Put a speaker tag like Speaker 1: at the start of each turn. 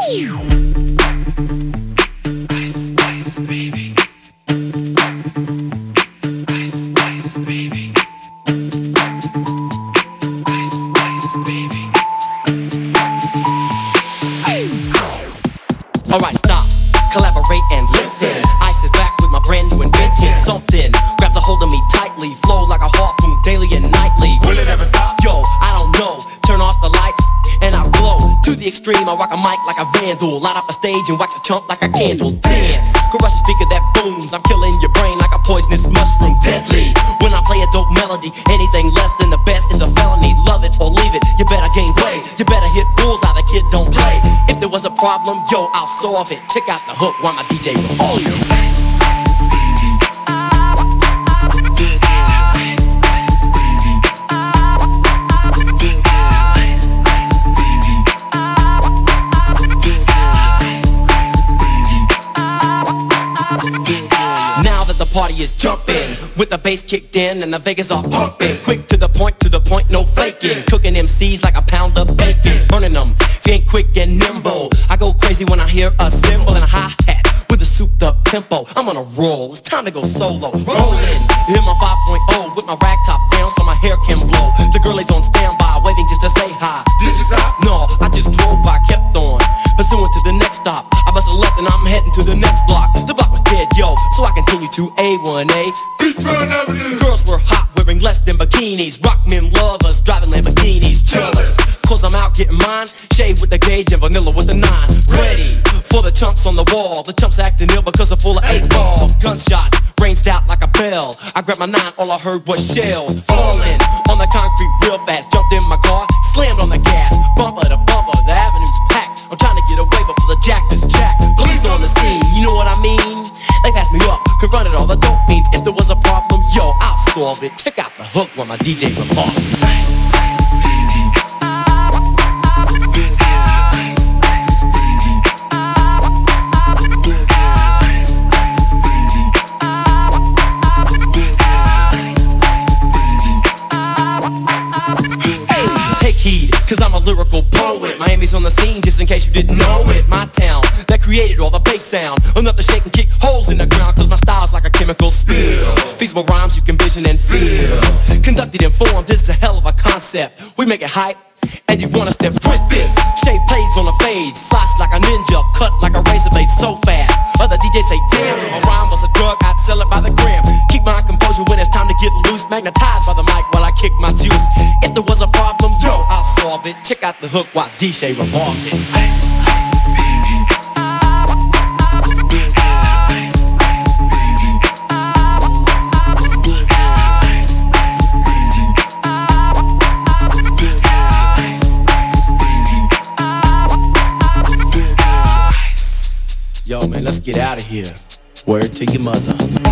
Speaker 1: Ice, ice, baby. Ice, ice, baby. Ice, ice, baby. Ice. Alright, stop, collaborate and listen. I sit back with my brand new invention. Something grabs a hold of me tightly, flow like a harpoon daily and nightly. Will it ever stop? Yo, I don't know. Turn off the lights and I'll glow. To the extreme, I rock a mic like a vandal. Light up a stage and wax a chump like a candle. Dance, crush a speaker that booms. I'm killing your brain like a poisonous mushroom. Deadly, when I play a dope melody. Anything less than the best is a felony. Love it or leave it, you better gain weight. You better hit bullseye, the kid don't play. If there was a problem, yo, I'll solve it. Check out the hook while my DJ revolves it. Now that the party is jumping, with the bass kicked in and the Vegas are pumping. Quick to the point, no faking. Cooking MCs like a pound of bacon. Burning them, if you ain't quick and nimble. I go crazy when I hear a cymbal and a hi-hat with a souped up tempo. I'm on a roll, it's time to go solo. Rolling, hit my 5.0 with my rag top down so my hair can blow. The girl is on standby, waiting just to say hi. Did you stop? No, I just drove by, kept on pursuing to the next stop. I bust a left and I'm heading to the next block. The block was dead, yo, so I continue to A1A. Beachfront Avenue. Girls were hot, wearing less than bikinis. Rock men lovers, driving Lamborghinis. Jealous, cause I'm out getting mine. Shade with the gauge and vanilla with the 9. Ready for the chumps on the wall. The chumps acting ill because they're full of 8-ball. Gunshots ranged out like a bell. I grabbed my 9, all I heard was shells falling on the concrete real fast. Jumped in my car, slammed on the gas. Bumper to bumper, the avenue's packed. I'm trying to get away before the jack is jacked. Police on the scene, you know what I mean? They passed me up, confronted all the dope fiends. If there was a problem, yo, I'll solve it. Check out the hook while my DJ revolves it. Ice, ice, baby. Ice, ice, baby. Ice, ice, baby. Ice, ice, baby. Take heed, cause I'm a lyrical poet. Miami's on the scene, just in case you didn't know it. My town, that created all the bass sound. Enough to shake and kick holes in the ground, cause my style's like a chemical spill. Feasible rhymes you can vision and feel. Conducted and formed, this is a hell of a concept. We make it hype, and you want us to print this. Shape plays on a fade, slice like a ninja, cut like a razor blade so fast. Other DJs say, damn, if a rhyme was a drug, I'd sell it by the gram. Keep my composure when it's time to get loose. Magnetized by the mic while I kick my juice. If there was a problem, yo, I'll solve it. Check out the hook while DJ revolves it. Ice, ice, baby. Ice, ice, baby. Ice, ice, baby. Ice, ice, baby. Yo, man, let's get out of here. Word to your mother.